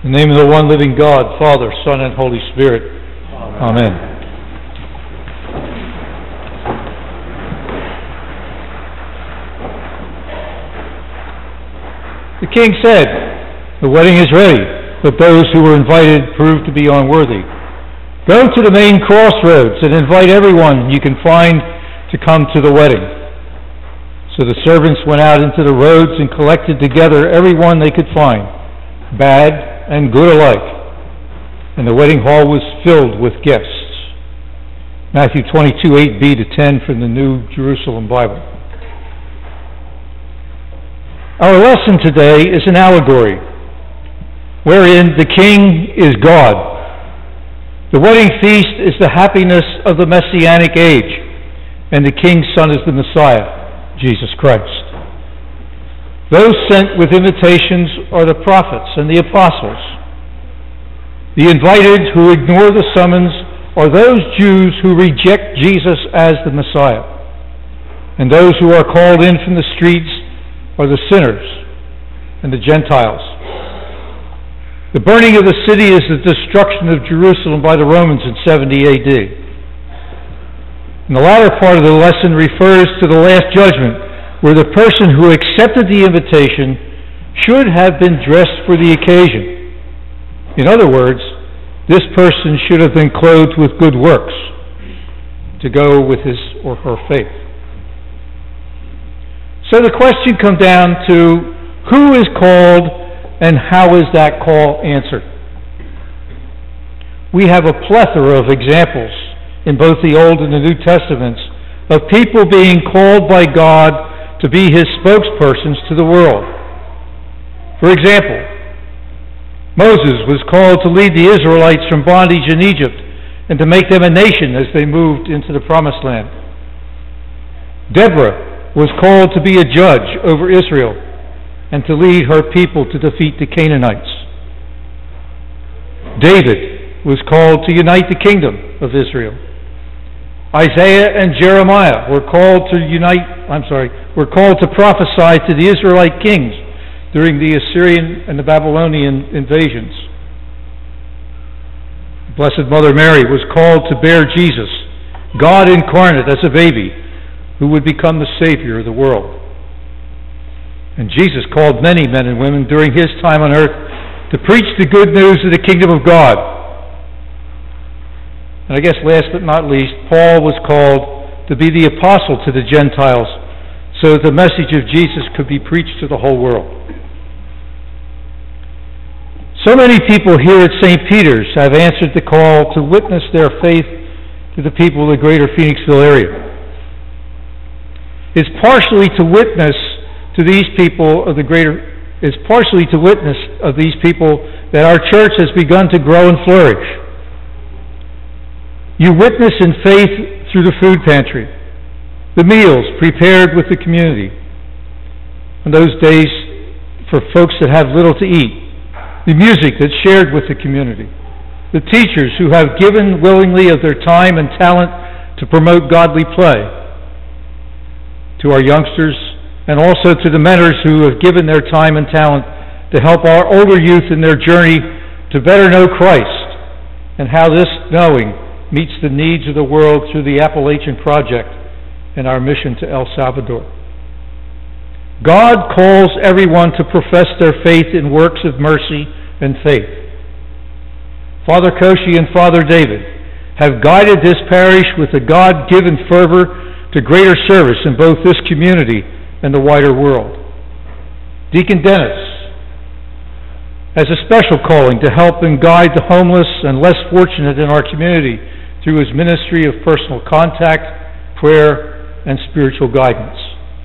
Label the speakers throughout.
Speaker 1: In the name of the one living God, Father, Son, and Holy Spirit. Amen. The king said, "The wedding is ready, but those who were invited proved to be unworthy. Go to the main crossroads and invite everyone you can find to come to the wedding." So the servants went out into the roads and collected together everyone they could find, bad and good alike, and the wedding hall was filled with guests. Matthew 22, 8b to 10 from the New Jerusalem Bible. Our lesson today is an allegory, wherein the king is God. The wedding feast is the happiness of the Messianic age, and the king's son is the Messiah, Jesus Christ. Those sent with invitations are the prophets and the apostles. The invited who ignore the summons are those Jews who reject Jesus as the Messiah. And those who are called in from the streets are the sinners and the Gentiles. The burning of the city is the destruction of Jerusalem by the Romans in 70 AD. And the latter part of the lesson refers to the Last Judgment, where the person who accepted the invitation should have been dressed for the occasion. In other words, this person should have been clothed with good works to go with his or her faith. So the question comes down to who is called and how is that call answered? We have a plethora of examples in both the Old and the New Testaments of people being called by God to be his spokespersons to the world. For example, Moses was called to lead the Israelites from bondage in Egypt and to make them a nation as they moved into the Promised Land. Deborah was called to be a judge over Israel and to lead her people to defeat the Canaanites. David was called to unite the kingdom of Israel. Isaiah and Jeremiah were called to prophesy to the Israelite kings during the Assyrian and the Babylonian invasions. Blessed Mother Mary was called to bear Jesus, God incarnate as a baby, who would become the Savior of the world. And Jesus called many men and women during his time on earth to preach the good news of the kingdom of God. And I guess last but not least, Paul was called to be the apostle to the Gentiles so that the message of Jesus could be preached to the whole world. So many people here at St. Peter's have answered the call to witness their faith to the people of the greater Phoenixville area. It's partially to witness to these people of the greater that our church has begun to grow and flourish. You witness in faith through the food pantry, the meals prepared with the community. In those days, for folks that have little to eat, the music that's shared with the community, the teachers who have given willingly of their time and talent to promote godly play, to our youngsters, and also to the mentors who have given their time and talent to help our older youth in their journey to better know Christ, and how this knowing meets the needs of the world through the Appalachian Project and our mission to El Salvador. God calls everyone to profess their faith in works of mercy and faith. Father Koshi and Father David have guided this parish with a God-given fervor to greater service in both this community and the wider world. Deacon Dennis has a special calling to help and guide the homeless and less fortunate in our community through his ministry of personal contact, prayer, and spiritual guidance.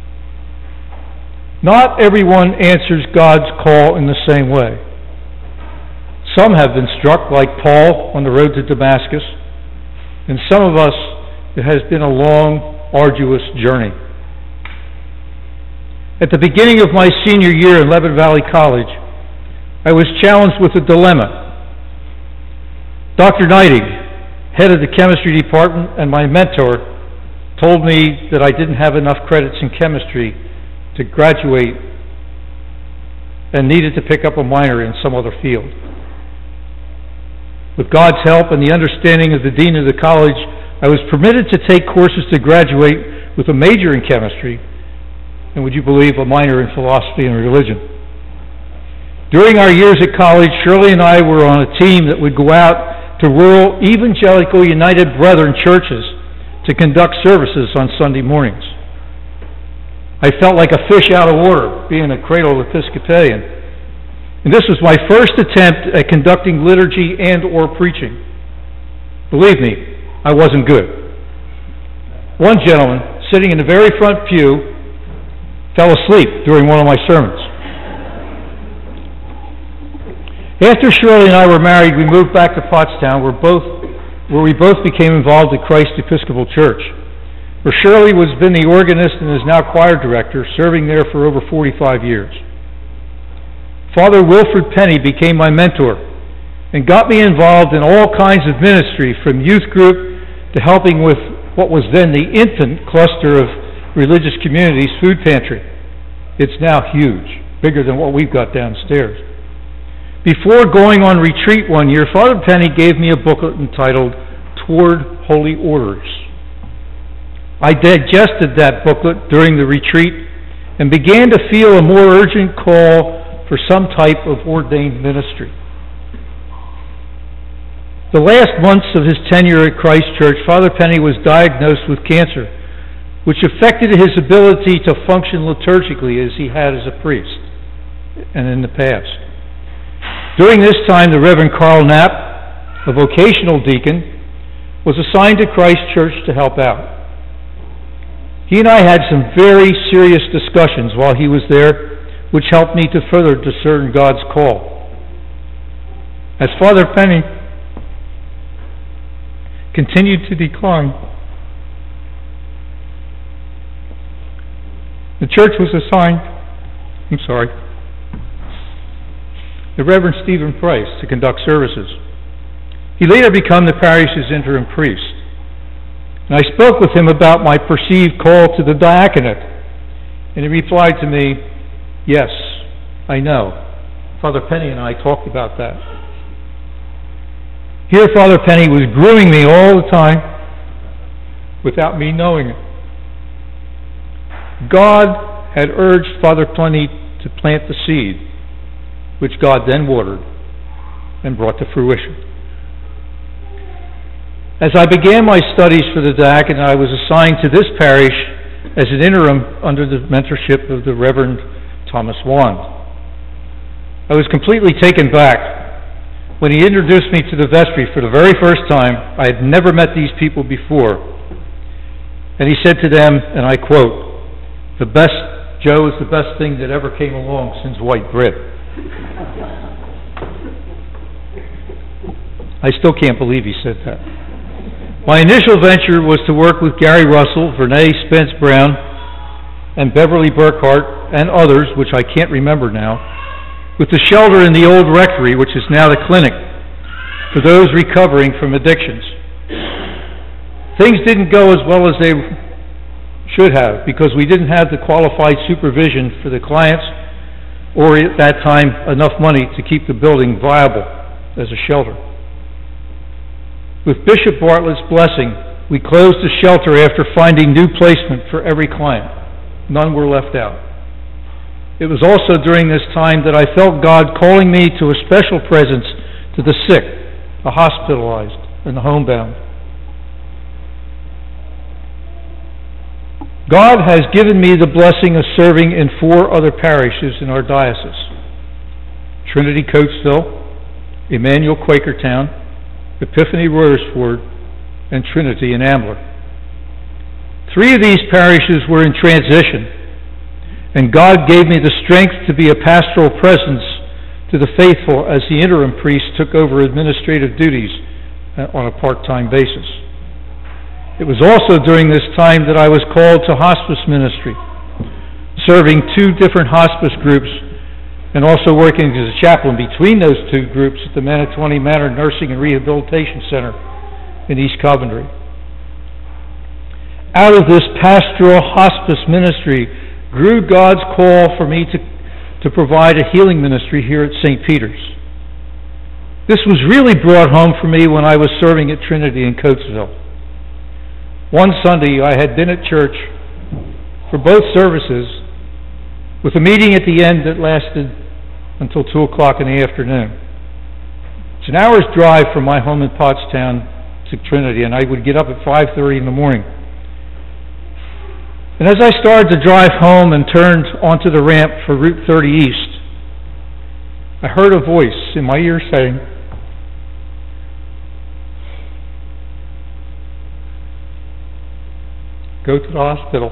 Speaker 1: Not everyone answers God's call in the same way. Some have been struck like Paul on the road to Damascus, and some of us, it has been a long, arduous journey. At the beginning of my senior year in Lebanon Valley College, I was challenged with a dilemma. Dr. Neidig, head of the chemistry department and my mentor, told me that I didn't have enough credits in chemistry to graduate and needed to pick up a minor in some other field. With God's help and the understanding of the dean of the college, I was permitted to take courses to graduate with a major in chemistry, and would you believe, a minor in philosophy and religion. During our years at college, Shirley and I were on a team that would go out to rural Evangelical United Brethren churches to conduct services on Sunday mornings. I felt like a fish out of water, being a cradle Episcopalian. And this was my first attempt at conducting liturgy and or preaching. Believe me, I wasn't good. One gentleman, sitting in the very front pew, fell asleep during one of my sermons. After Shirley and I were married, we moved back to Pottstown, where we both became involved at Christ Episcopal Church, where Shirley has been the organist and is now choir director, serving there for over 45 years. Father Wilfred Penny became my mentor and got me involved in all kinds of ministry, from youth group to helping with what was then the infant cluster of Religious Communities food pantry. It's now huge, bigger than what we've got downstairs. Before going on retreat one year, Father Penny gave me a booklet entitled Toward Holy Orders. I digested that booklet during the retreat and began to feel a more urgent call for some type of ordained ministry. The last months of his tenure at Christ Church, Father Penny was diagnosed with cancer, which affected his ability to function liturgically as he had as a priest and in the past. During this time, the Reverend Carl Knapp, a vocational deacon, was assigned to Christ Church to help out. He and I had some very serious discussions while he was there, which helped me to further discern God's call. As Father Penny continued to decline, the church was assigned, the Reverend Stephen Price to conduct services. He later became the parish's interim priest. And I spoke with him about my perceived call to the diaconate, and he replied to me, "Yes, I know. Father Penny and I talked about that." Here Father Penny was grooming me all the time without me knowing it. God had urged Father Penny to plant the seed, which God then watered and brought to fruition. As I began my studies for the diaconate, I was assigned to this parish as an interim under the mentorship of the Reverend Thomas Wand. I was completely taken back when he introduced me to the vestry for the very first time. I had never met these people before. And he said to them, and I quote, Joe is the best thing that ever came along since white bread." I still can't believe he said that. My initial venture was to work with Gary Russell, Vernay Spence Brown, and Beverly Burkhart, and others, which I can't remember now, with the shelter in the old rectory, which is now the clinic, for those recovering from addictions. Things didn't go as well as they should have, because we didn't have the qualified supervision for the clients, or at that time enough money to keep the building viable as a shelter. With Bishop Bartlett's blessing, we closed the shelter after finding new placement for every client. None were left out. It was also during this time that I felt God calling me to a special presence to the sick, the hospitalized, and the homebound. God has given me the blessing of serving in 4 other parishes in our diocese: Trinity Coatesville, Emmanuel Quakertown, Epiphany Royersford, and Trinity in Ambler. 3 of these parishes were in transition, and God gave me the strength to be a pastoral presence to the faithful as the interim priest took over administrative duties on a part-time basis. It was also during this time that I was called to hospice ministry, serving 2 different hospice groups and also working as a chaplain between those 2 groups at the Manitouwaddy Manor Nursing and Rehabilitation Center in East Coventry. Out of this pastoral hospice ministry grew God's call for me to provide a healing ministry here at St. Peter's. This was really brought home for me when I was serving at Trinity in Coatesville. One Sunday, I had been at church for both services with a meeting at the end that lasted until 2 o'clock in the afternoon. It's an hour's drive from my home in Pottstown to Trinity, and I would get up at 5:30 in the morning. And as I started to drive home and turned onto the ramp for Route 30 East, I heard a voice in my ear saying, "Go to the hospital."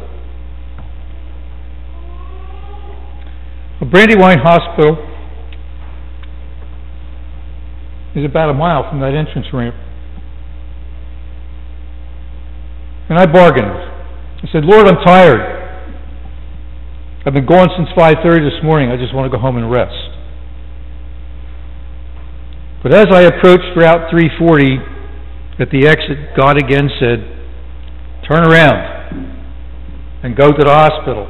Speaker 1: A Brandywine Hospital is about a mile from that entrance ramp. And I bargained. I said, "Lord, I'm tired. I've been gone since 5:30 this morning. I just want to go home and rest." But as I approached Route 340 at the exit, God again said, "Turn around and go to the hospital."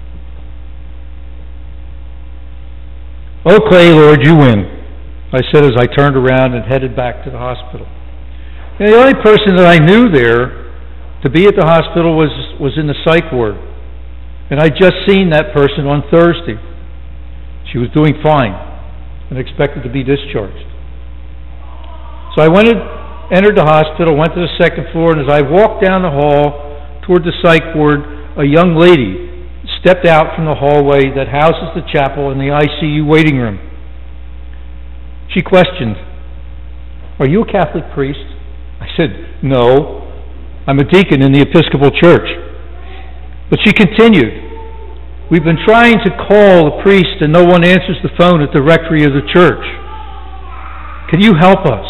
Speaker 1: "Okay, Lord, you win," I said as I turned around and headed back to the hospital. And the only person that I knew there to be at the hospital was in the psych ward. And I'd just seen that person on Thursday. She was doing fine and expected to be discharged. So I entered the hospital, went to the second floor, and as I walked down the hall toward the psych ward, a young lady stepped out from the hallway that houses the chapel and the ICU waiting room. She questioned, "Are you a Catholic priest?" I said, "No, I'm a deacon in the Episcopal Church." But she continued, "We've been trying to call a priest and no one answers the phone at the rectory of the church. Can you help us?"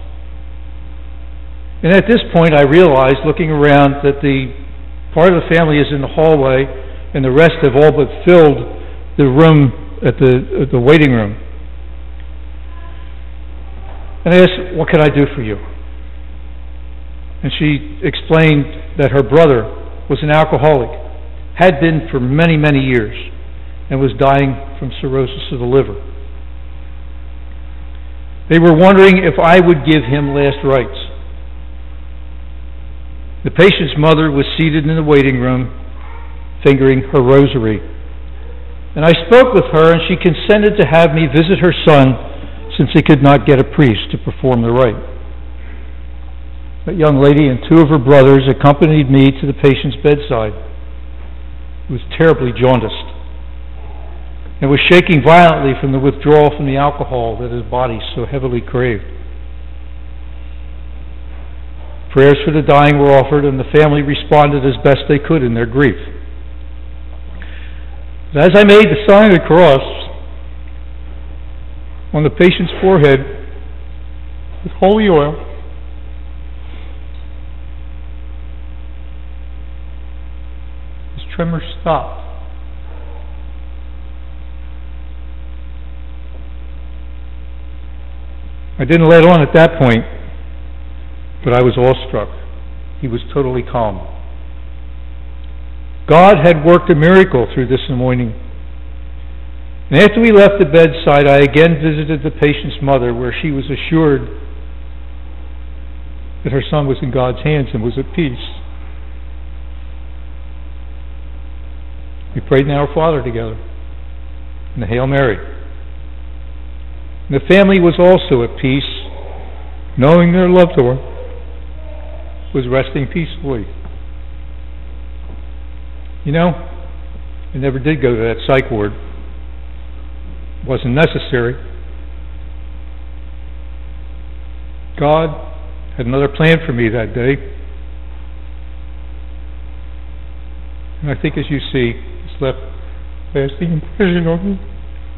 Speaker 1: And at this point I realized, looking around, that the part of the family is in the hallway and the rest have all but filled the room at the waiting room. And I asked, "What can I do for you?" And she explained that her brother was an alcoholic, had been for many, many years, and was dying from cirrhosis of the liver. They were wondering if I would give him last rites. The patient's mother was seated in the waiting room, fingering her rosary. And I spoke with her, and she consented to have me visit her son, since they could not get a priest to perform the rite. That young lady and two of her brothers accompanied me to the patient's bedside. He was terribly jaundiced and was shaking violently from the withdrawal from the alcohol that his body so heavily craved. Prayers for the dying were offered, and the family responded as best they could in their grief. But as I made the sign of the cross on the patient's forehead with holy oil, his tremor stopped. I didn't let on at that point, but I was awestruck. He was totally calm. God had worked a miracle through this anointing. And after we left the bedside, I again visited the patient's mother, where she was assured that her son was in God's hands and was at peace. We prayed an Our Father together and the Hail Mary. And the family was also at peace, knowing their loved one was resting peacefully. You know, I never did go to that psych ward. It wasn't necessary. God had another plan for me that day. And I think, as you see, it's left a lasting impression on me.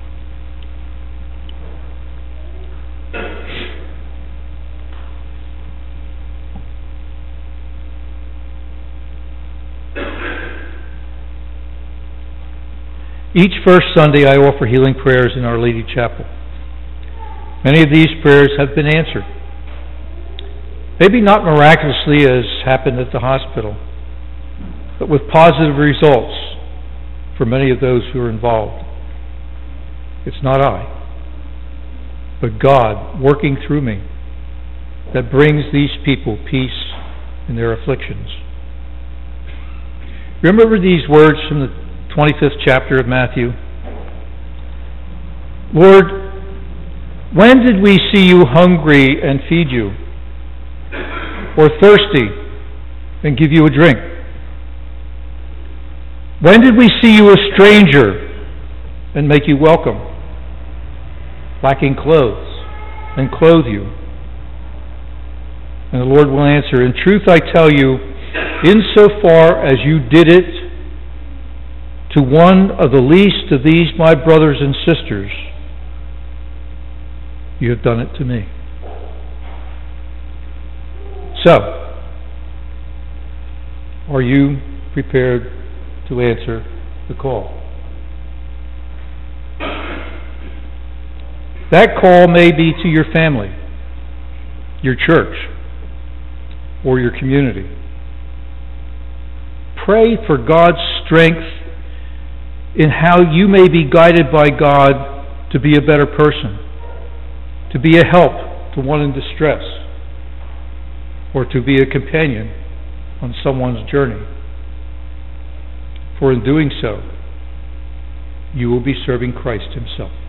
Speaker 1: Each first Sunday I offer healing prayers in Our Lady Chapel. Many of these prayers have been answered. Maybe not miraculously as happened at the hospital, but with positive results for many of those who are involved. It's not I. but God working through me that brings these people peace in their afflictions. Remember these words from the 25th chapter of Matthew? Lord, when did we see you hungry and feed you, or thirsty and give you a drink? When did we see you a stranger and make you welcome, lacking clothes and clothe you? And the Lord will answer, in truth I tell you, insofar as you did it to one of the least of these my brothers and sisters, you have done it to me. So, are you prepared to answer the call? That call may be to your family, your church, or your community. Pray for God's strength in how you may be guided by God to be a better person, to be a help to one in distress, or to be a companion on someone's journey. For in doing so, you will be serving Christ Himself.